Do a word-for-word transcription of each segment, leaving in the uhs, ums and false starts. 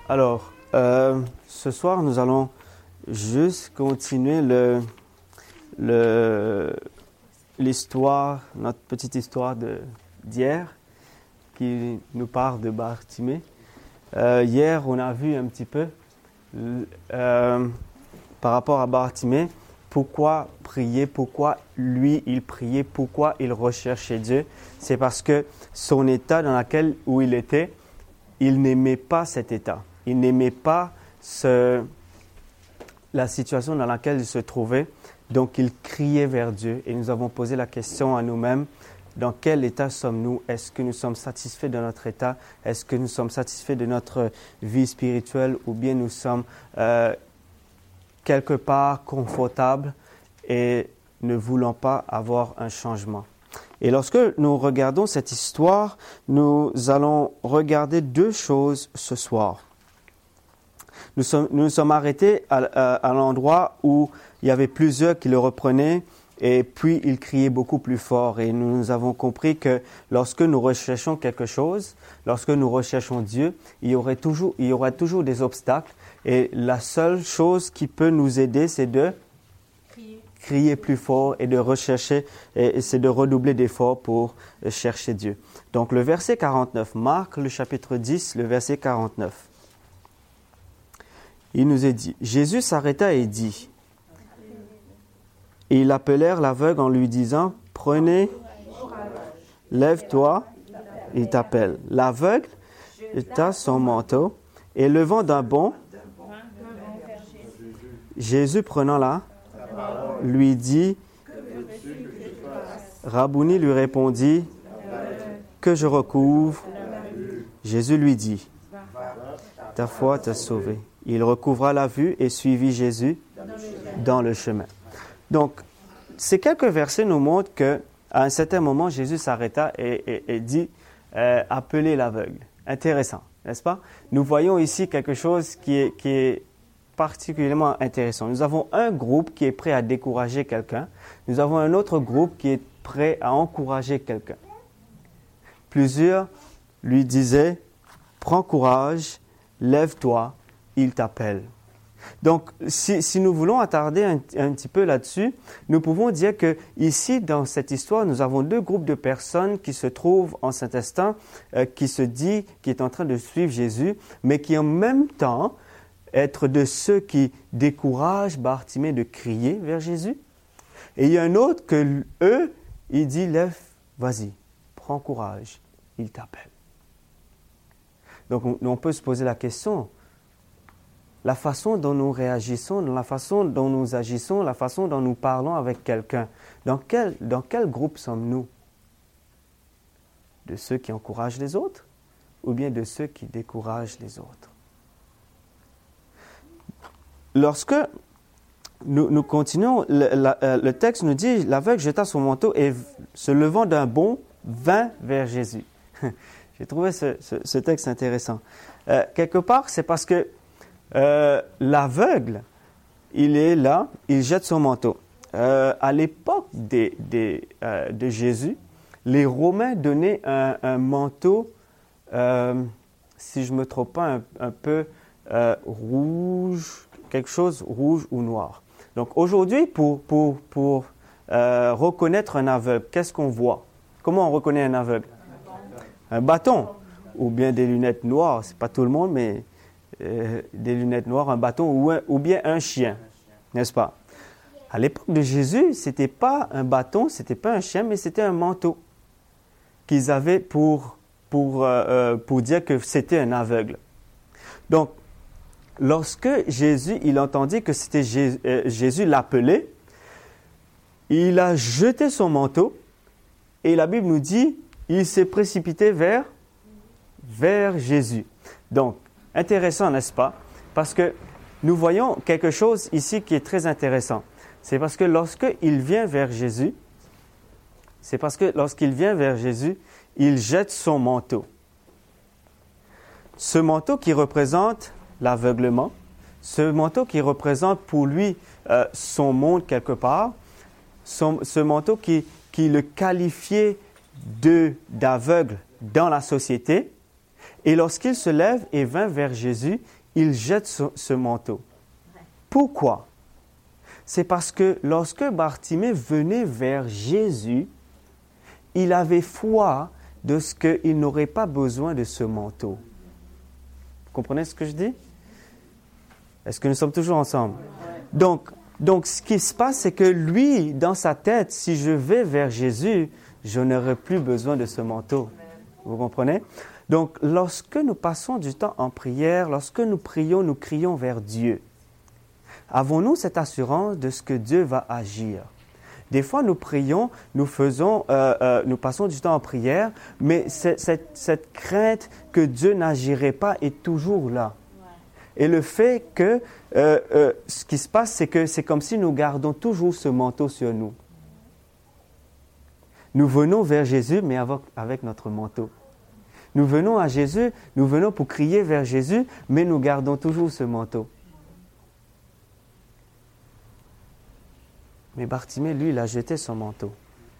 Alors, euh, ce soir, nous allons juste continuer le, le, l'histoire, notre petite histoire de, d'hier, qui nous parle de Bartimée. Euh, hier, on a vu un petit peu, euh, par rapport à Bartimée, pourquoi prier, pourquoi lui, il priait, pourquoi il recherchait Dieu. C'est parce que son état dans lequel où il était, il n'aimait pas cet état. Il n'aimait pas ce, la situation dans laquelle il se trouvait. Donc, il criait vers Dieu. Et nous avons posé la question à nous-mêmes, dans quel état sommes-nous? Est-ce que nous sommes satisfaits de notre état? Est-ce que nous sommes satisfaits de notre vie spirituelle? Ou bien nous sommes euh, quelque part confortables et ne voulons pas avoir un changement? Et lorsque nous regardons cette histoire, nous allons regarder deux choses ce soir. Nous sommes, nous nous sommes arrêtés à, à, à l'endroit où il y avait plusieurs qui le reprenaient et puis il criait beaucoup plus fort. Et nous, nous avons compris que lorsque nous recherchons quelque chose, lorsque nous recherchons Dieu, il y aurait toujours, il y aura toujours des obstacles. Et la seule chose qui peut nous aider, c'est de crier, crier plus fort et de rechercher, et, et c'est de redoubler d'efforts pour chercher Dieu. Donc le verset quarante-neuf, Marc, le chapitre dix, le verset quarante-neuf. Il nous est dit, Jésus s'arrêta et dit, et ils appelèrent l'aveugle en lui disant, prenez, lève-toi, il t'appelle. L'aveugle jeta son manteau et levant d'un bond, Jésus prenant la, lui dit, Rabouni lui répondit, que je recouvre. Jésus lui dit, ta foi t'a sauvé. Il recouvra la vue et suivit Jésus dans le chemin. Donc, ces quelques versets nous montrent qu'à un certain moment, Jésus s'arrêta et, et, et dit euh, « Appelez l'aveugle ». Intéressant, n'est-ce pas? Nous voyons ici quelque chose qui est, qui est particulièrement intéressant. Nous avons un groupe qui est prêt à décourager quelqu'un. Nous avons un autre groupe qui est prêt à encourager quelqu'un. Plusieurs lui disaient « Prends courage, lève-toi ». Il t'appelle. Donc, si, si nous voulons attarder un, un petit peu là-dessus, nous pouvons dire que ici, dans cette histoire, nous avons deux groupes de personnes qui se trouvent en Saint-Instant, euh, qui se dit, qui est en train de suivre Jésus, mais qui en même temps être de ceux qui découragent Bartimée de crier vers Jésus. Et il y a un autre que eux, il dit, lève, vas-y, prends courage, il t'appelle. Donc, on, on peut se poser la question. La façon dont nous réagissons, la façon dont nous agissons, la façon dont nous parlons avec quelqu'un, dans quel, dans quel groupe sommes-nous? De ceux qui encouragent les autres ou bien de ceux qui découragent les autres? Lorsque nous, nous continuons, le, la, le texte nous dit, l'aveugle jeta son manteau et se levant d'un bond, vint vers Jésus. J'ai trouvé ce, ce, ce texte intéressant. Euh, quelque part, c'est parce que Euh, l'aveugle, il est là, il jette son manteau. Euh, à l'époque des, des, euh, de Jésus, les Romains donnaient un, un manteau, euh, si je ne me trompe pas, un, un peu euh, rouge, quelque chose rouge ou noir. Donc aujourd'hui, pour, pour, pour euh, reconnaître un aveugle, qu'est-ce qu'on voit? Comment on reconnaît un aveugle? Un bâton, ou bien des lunettes noires, c'est pas tout le monde, mais... Euh, des lunettes noires, un bâton ou, un, ou bien un chien, n'est-ce pas? À l'époque de Jésus, ce n'était pas un bâton, ce n'était pas un chien, mais c'était un manteau qu'ils avaient pour, pour, euh, pour dire que c'était un aveugle. Donc, lorsque Jésus, il entendit que c'était Jésus, euh, Jésus l'appelait, il a jeté son manteau et la Bible nous dit, il s'est précipité vers, vers Jésus. Donc, intéressant, n'est-ce pas? Parce que nous voyons quelque chose ici qui est très intéressant. C'est parce que lorsqu'il vient vers Jésus, c'est parce que lorsqu'il vient vers Jésus, il jette son manteau. Ce manteau qui représente l'aveuglement, ce manteau qui représente pour lui euh, son monde quelque part, son, ce manteau qui, qui le qualifiait de, d'aveugle dans la société. Et lorsqu'il se lève et vint vers Jésus, il jette ce, ce manteau. Pourquoi? C'est parce que lorsque Bartimée venait vers Jésus, il avait foi de ce qu'il n'aurait pas besoin de ce manteau. Vous comprenez ce que je dis? Est-ce que nous sommes toujours ensemble? Donc, donc, ce qui se passe, c'est que lui, dans sa tête, si je vais vers Jésus, je n'aurai plus besoin de ce manteau. Vous comprenez? Donc, lorsque nous passons du temps en prière, lorsque nous prions, nous crions vers Dieu. Avons-nous cette assurance de ce que Dieu va agir? Des fois, nous prions, nous faisons, euh, euh, nous passons du temps en prière, mais cette, cette, cette crainte que Dieu n'agirait pas est toujours là. Et le fait que euh, euh, ce qui se passe, c'est que c'est comme si nous gardons toujours ce manteau sur nous. Nous venons vers Jésus, mais avec, avec notre manteau. Nous venons à Jésus, nous venons pour crier vers Jésus, mais nous gardons toujours ce manteau. Mais Bartimée, lui, il a jeté son manteau.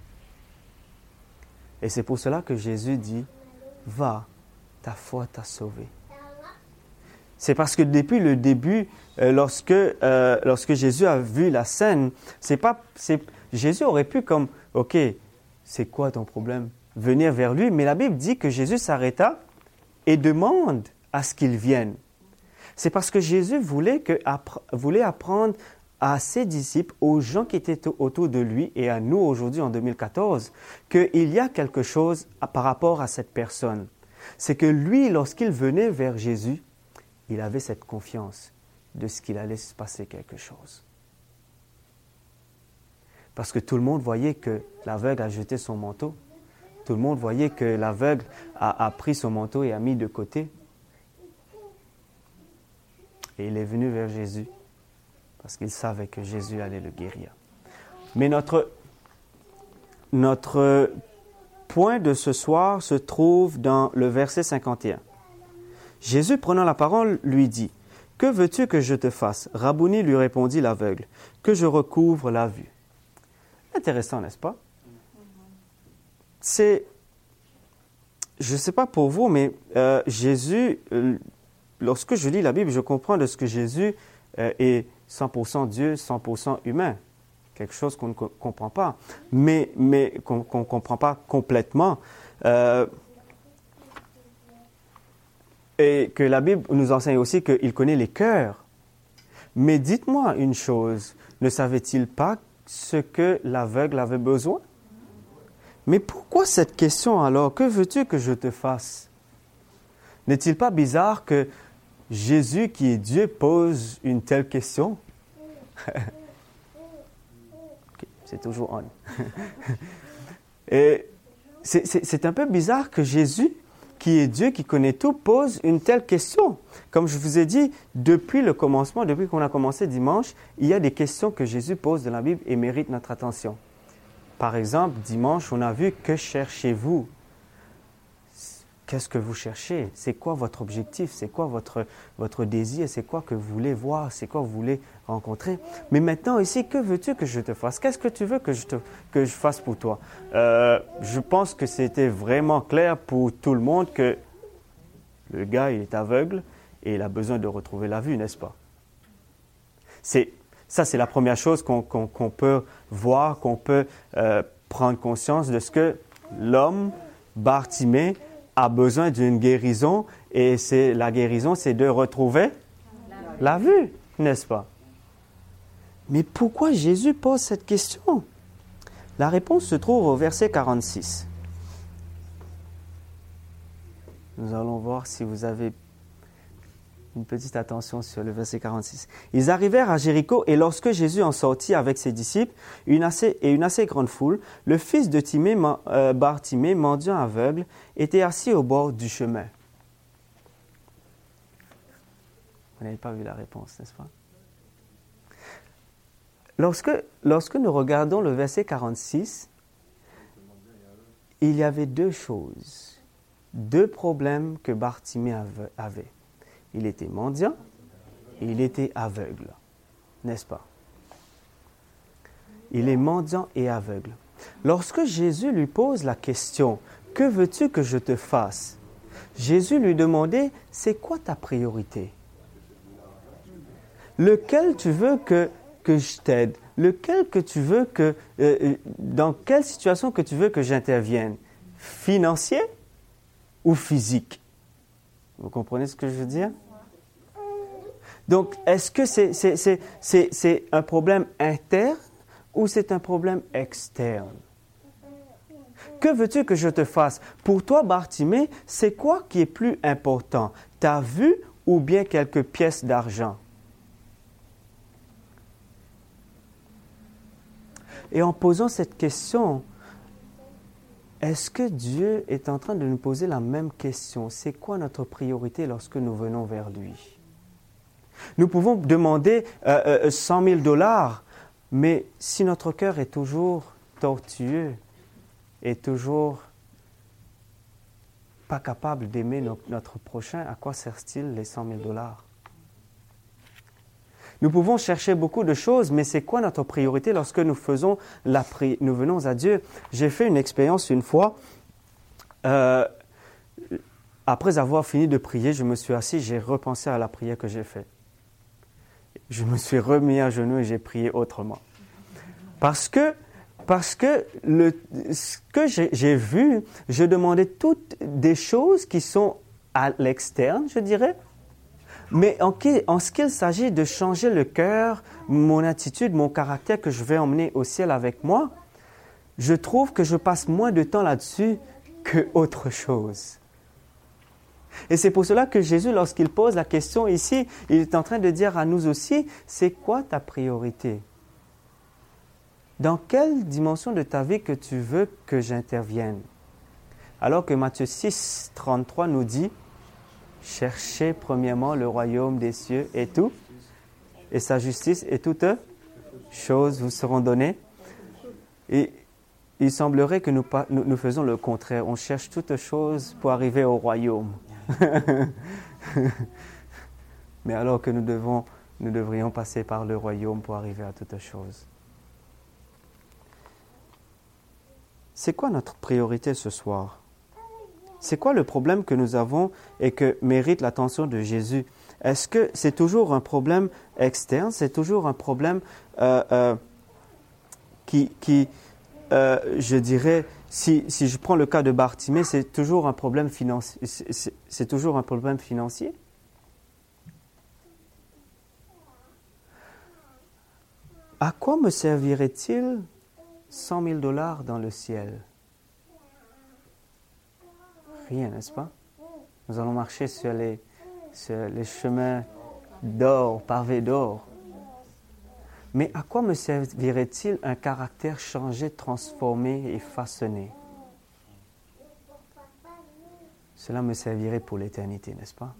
Et c'est pour cela que Jésus dit, « Va, ta foi t'a sauvé. » C'est parce que depuis le début, euh, lorsque, euh, lorsque Jésus a vu la scène, c'est pas, c'est, Jésus aurait pu comme, « Ok, c'est quoi ton problème? » Venir vers lui. Mais la Bible dit que Jésus s'arrêta et demande à ce qu'il vienne. C'est parce que Jésus voulait, que, appre- voulait apprendre à ses disciples, aux gens qui étaient autour de lui et à nous aujourd'hui en deux mille quatorze, qu'il y a quelque chose à, par rapport à cette personne. C'est que lui, lorsqu'il venait vers Jésus, il avait cette confiance de ce qu'il allait se passer quelque chose. Parce que tout le monde voyait que l'aveugle a jeté son manteau. Tout le monde voyait que l'aveugle a, a pris son manteau et a mis de côté. Et il est venu vers Jésus parce qu'il savait que Jésus allait le guérir. Mais notre, notre point de ce soir se trouve dans le verset cinquante et un. Jésus, prenant la parole, lui dit, « Que veux-tu que je te fasse? » Rabouni, lui répondit l'aveugle, « Que je recouvre la vue. » Intéressant, n'est-ce pas? C'est, je ne sais pas pour vous, mais euh, Jésus, euh, lorsque je lis la Bible, je comprends de ce que Jésus euh, est cent pour cent Dieu, cent pour cent humain. Quelque chose qu'on ne co- comprend pas, mais, mais qu'on ne comprend pas complètement. Euh, et que la Bible nous enseigne aussi qu'il connaît les cœurs. Mais dites-moi une chose, ne savait-il pas ce que l'aveugle avait besoin? Mais pourquoi cette question alors? Que veux-tu que je te fasse? N'est-il pas bizarre que Jésus, qui est Dieu, pose une telle question? Okay, c'est toujours on. Et c'est, c'est, c'est un peu bizarre que Jésus, qui est Dieu, qui connaît tout, pose une telle question. Comme je vous ai dit, depuis le commencement, depuis qu'on a commencé dimanche, il y a des questions que Jésus pose dans la Bible et méritent notre attention. Par exemple, dimanche, on a vu « Que cherchez-vous » Qu'est-ce que vous cherchez? C'est quoi votre objectif? C'est quoi votre, votre désir? C'est quoi que vous voulez voir? C'est quoi que vous voulez rencontrer? Mais maintenant, ici, que veux-tu que je te fasse? Qu'est-ce que tu veux que je, te, que je fasse pour toi? Euh, je pense que c'était vraiment clair pour tout le monde que le gars, il est aveugle et il a besoin de retrouver la vue, n'est-ce pas? C'est, ça, c'est la première chose qu'on, qu'on, qu'on peut voir, qu'on peut euh, prendre conscience de ce que l'homme, Bartimée, a besoin d'une guérison et c'est, la guérison, c'est de retrouver la vue, n'est-ce pas? Mais pourquoi Jésus pose cette question? La réponse se trouve au verset quarante-six. Nous allons voir si vous avez une petite attention sur le verset quarante-six. Ils arrivèrent à Jéricho et lorsque Jésus en sortit avec ses disciples une assez, et une assez grande foule, le fils de Timée, euh, Bartimée, mendiant aveugle, était assis au bord du chemin. Vous n'avez pas vu la réponse, n'est-ce pas? Lorsque, lorsque nous regardons le verset quarante-six, il y avait deux choses, deux problèmes que Bartimée avait. Il était mendiant et il était aveugle, n'est-ce pas? Il est mendiant et aveugle. Lorsque Jésus lui pose la question, « Que veux-tu que je te fasse ?» Jésus lui demandait, « C'est quoi ta priorité? » lequel tu veux que, que je t'aide? Lequel que tu veux que... Euh, dans quelle situation que tu veux que j'intervienne? Financier ou physique? Vous comprenez ce que je veux dire? Donc, est-ce que c'est, c'est, c'est, c'est, c'est un problème interne ou c'est un problème externe? Que veux-tu que je te fasse? Pour toi, Bartimée, c'est quoi qui est plus important? Ta vue ou bien quelques pièces d'argent? Et en posant cette question, est-ce que Dieu est en train de nous poser la même question? C'est quoi notre priorité lorsque nous venons vers lui? Nous pouvons demander euh, euh, cent mille dollars, mais si notre cœur est toujours tortueux, est toujours pas capable d'aimer no- notre prochain, à quoi sert-il les cent mille dollars? Nous pouvons chercher beaucoup de choses, mais c'est quoi notre priorité lorsque nous faisons la pri- nous venons à Dieu? J'ai fait une expérience une fois. Euh, après avoir fini de prier, je me suis assis, j'ai repensé à la prière que j'ai faite. Je me suis remis à genoux et j'ai prié autrement. Parce que, parce que le, ce que j'ai, j'ai vu, je demandais toutes des choses qui sont à l'externe, je dirais. Mais en, en ce qu'il s'agit de changer le cœur, mon attitude, mon caractère que je vais emmener au ciel avec moi, je trouve que je passe moins de temps là-dessus qu'autre chose. Et c'est pour cela que Jésus, lorsqu'il pose la question ici, il est en train de dire à nous aussi, c'est quoi ta priorité? Dans quelle dimension de ta vie que tu veux que j'intervienne? Alors que Matthieu six, trente-trois nous dit, cherchez premièrement le royaume des cieux et tout, et sa justice et toutes choses vous seront données. Et il semblerait que nous, nous, nous faisons le contraire. On cherche toutes choses pour arriver au royaume. Mais alors que nous, devons, nous devrions passer par le royaume pour arriver à toutes choses. C'est quoi notre priorité ce soir? C'est quoi le problème que nous avons et que mérite l'attention de Jésus? Est-ce que c'est toujours un problème externe? C'est toujours un problème euh, euh, qui, qui euh, je dirais, si, si je prends le cas de Bartimée, c'est toujours un problème financier. C'est, c'est, c'est toujours un problème financier? À quoi me servirait-il cent mille dollars dans le ciel? Rien, n'est-ce pas? Nous allons marcher sur les, sur les chemins d'or, pavés d'or. Mais à quoi me servirait-il un caractère changé, transformé et façonné? Cela me servirait pour l'éternité, n'est-ce pas?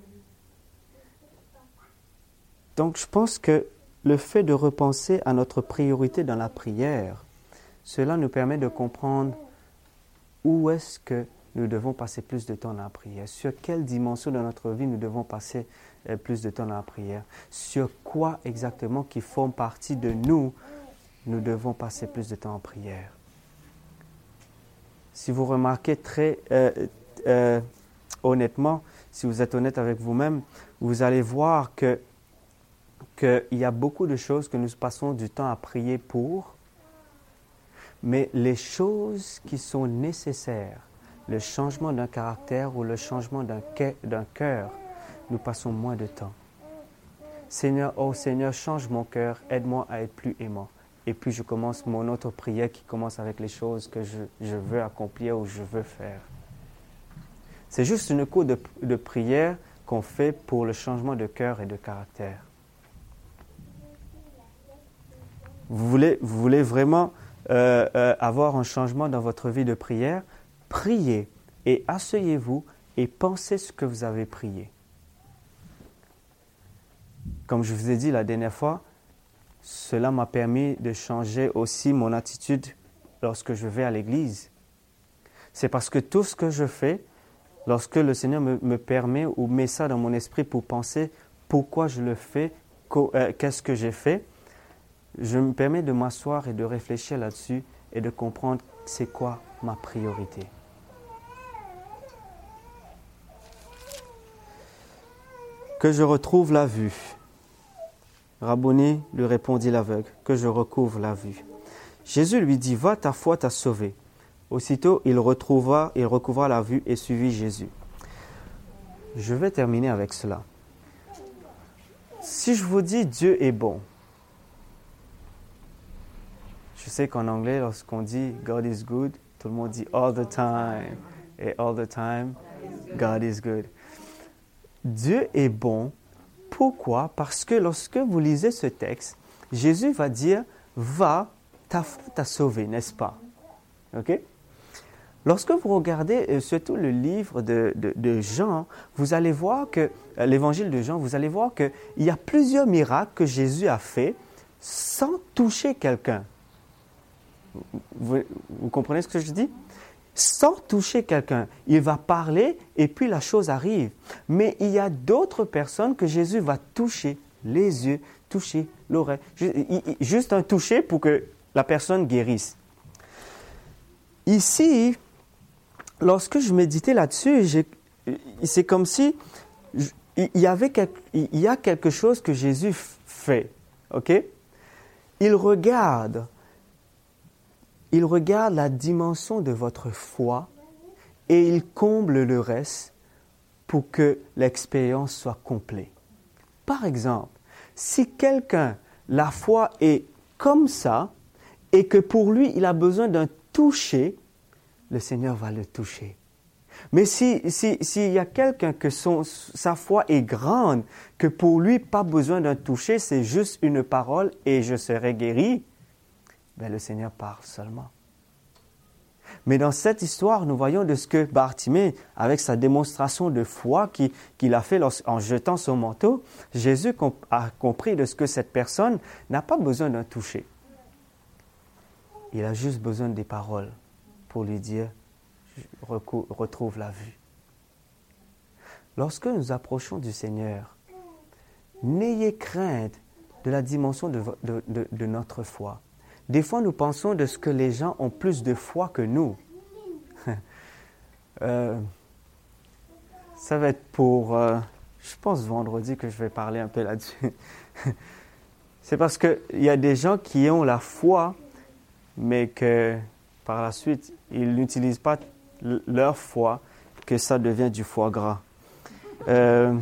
Donc, je pense que le fait de repenser à notre priorité dans la prière, cela nous permet de comprendre où est-ce que nous devons passer plus de temps dans la prière. Sur quelle dimension de notre vie nous devons passer euh, plus de temps dans la prière. Sur quoi exactement qui forme partie de nous, nous devons passer plus de temps en prière. Si vous remarquez très euh, euh, honnêtement, si vous êtes honnête avec vous-même, vous allez voir que qu'il y a beaucoup de choses que nous passons du temps à prier pour, mais les choses qui sont nécessaires, le changement d'un caractère ou le changement d'un cœur, nous passons moins de temps. Seigneur, oh Seigneur, change mon cœur, aide-moi à être plus aimant. Et puis je commence mon autre prière qui commence avec les choses que je, je veux accomplir ou je veux faire. C'est juste une cour de, de prière qu'on fait pour le changement de cœur et de caractère. Vous voulez, vous voulez vraiment euh, euh, avoir un changement dans votre vie de prière? Priez et asseyez-vous et pensez ce que vous avez prié. Comme je vous ai dit la dernière fois, cela m'a permis de changer aussi mon attitude lorsque je vais à l'église. C'est parce que tout ce que je fais, lorsque le Seigneur me, me permet ou met ça dans mon esprit pour penser pourquoi je le fais, qu'est-ce que j'ai fait, je me permets de m'asseoir et de réfléchir là-dessus et de comprendre c'est quoi ma priorité. Que je retrouve la vue. Rabboni, lui répondit l'aveugle, que je recouvre la vue. Jésus lui dit, va, ta foi t'a sauvé. Aussitôt, il retrouva, il recouvra la vue et suivit Jésus. Je vais terminer avec cela. Si je vous dis Dieu est bon, je sais qu'en anglais, lorsqu'on dit God is good, tout le monde dit all the time. Et all the time, God is good. Dieu est bon. Pourquoi? Parce que lorsque vous lisez ce texte, Jésus va dire, va, ta foi t'a sauvé, n'est-ce pas? OK? Lorsque vous regardez euh, surtout le livre de, de, de Jean, vous allez voir que, euh, l'évangile de Jean, vous allez voir qu'il y a plusieurs miracles que Jésus a fait sans toucher quelqu'un. Vous, vous comprenez ce que je dis? Sans toucher quelqu'un. Il va parler et puis la chose arrive. Mais il y a d'autres personnes que Jésus va toucher les yeux, toucher l'oreille. Juste un toucher pour que la personne guérisse. Ici, lorsque je méditais là-dessus, j'ai, c'est comme si je, il, y avait quelque, il y a quelque chose que Jésus fait. OK? Il regarde, il regarde la dimension de votre foi et il comble le reste pour que l'expérience soit complète. Par exemple, si quelqu'un, la foi est comme ça et que pour lui, il a besoin d'un toucher, le Seigneur va le toucher. Mais si, si, s'il y a quelqu'un que son, sa foi est grande, que pour lui, pas besoin d'un toucher, c'est juste une parole et je serai guéri, ben le Seigneur parle seulement. Mais dans cette histoire, nous voyons de ce que Bartimée, avec sa démonstration de foi qu'il, qu'il a fait en jetant son manteau, Jésus a compris de ce que cette personne n'a pas besoin d'un toucher. Il a juste besoin des paroles pour lui dire « retrouve la vue ». Lorsque nous approchons du Seigneur, n'ayez crainte de la dimension de, de, de, de notre foi. Des fois, nous pensons de ce que les gens ont plus de foi que nous. euh, ça va être pour, euh, je pense, vendredi que je vais parler un peu là-dessus. C'est parce qu'il y a des gens qui ont la foi, mais que par la suite, ils n'utilisent pas leur foi, que ça devient du foie gras. Euh,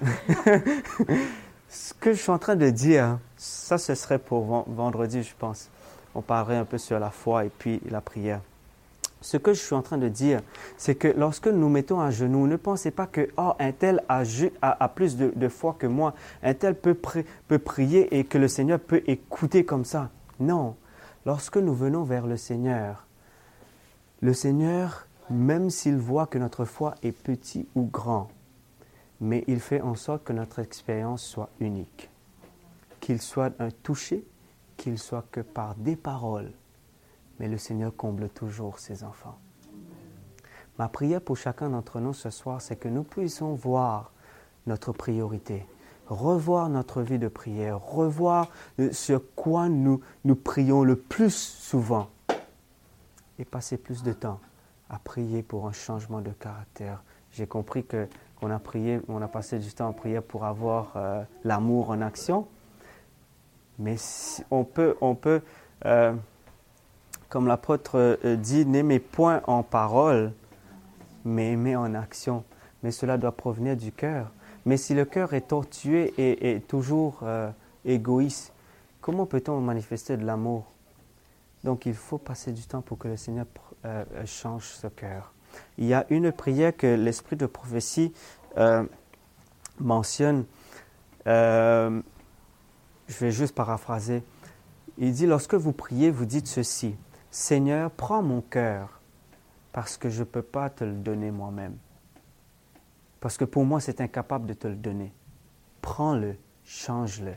ce que je suis en train de dire, ça, ce serait pour vendredi, je pense. On parlerait un peu sur la foi et puis la prière. Ce que je suis en train de dire, c'est que lorsque nous mettons à genoux, ne pensez pas que oh, un tel a, a, a plus de, de foi que moi, un tel peut, pri- peut prier et que le Seigneur peut écouter comme ça. Non, lorsque nous venons vers le Seigneur, le Seigneur, même s'il voit que notre foi est petit ou grand, mais il fait en sorte que notre expérience soit unique, qu'il soit un toucher, qu'il soit que par des paroles, mais le Seigneur comble toujours ses enfants. Ma prière pour chacun d'entre nous ce soir, c'est que nous puissions voir notre priorité, revoir notre vie de prière, revoir sur quoi nous, nous prions le plus souvent et passer plus de temps à prier pour un changement de caractère. J'ai compris que, qu'on a prié, on a passé du temps à prier pour avoir euh, l'amour en action. Mais si on peut, on peut euh, comme l'apôtre euh, dit, n'aimez point en parole, mais aimez en action. Mais cela doit provenir du cœur. Mais si le cœur est tortué et, et toujours euh, égoïste, comment peut-on manifester de l'amour? Donc il faut passer du temps pour que le Seigneur euh, change ce cœur. Il y a une prière que l'esprit de prophétie euh, mentionne. Euh, Je vais juste paraphraser. Il dit, lorsque vous priez, vous dites ceci. Seigneur, prends mon cœur parce que je ne peux pas te le donner moi-même. Parce que pour moi, c'est incapable de te le donner. Prends-le, change-le.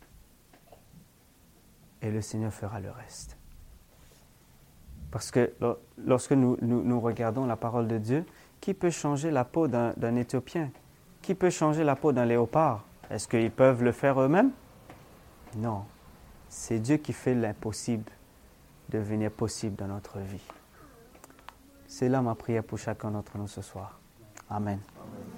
Et le Seigneur fera le reste. Parce que lorsque nous, nous, nous regardons la parole de Dieu, qui peut changer la peau d'un, d'un Éthiopien? Qui peut changer la peau d'un léopard? Est-ce qu'ils peuvent le faire eux-mêmes? Non, c'est Dieu qui fait l'impossible devenir possible dans notre vie. C'est là ma prière pour chacun d'entre nous ce soir. Amen. Amen.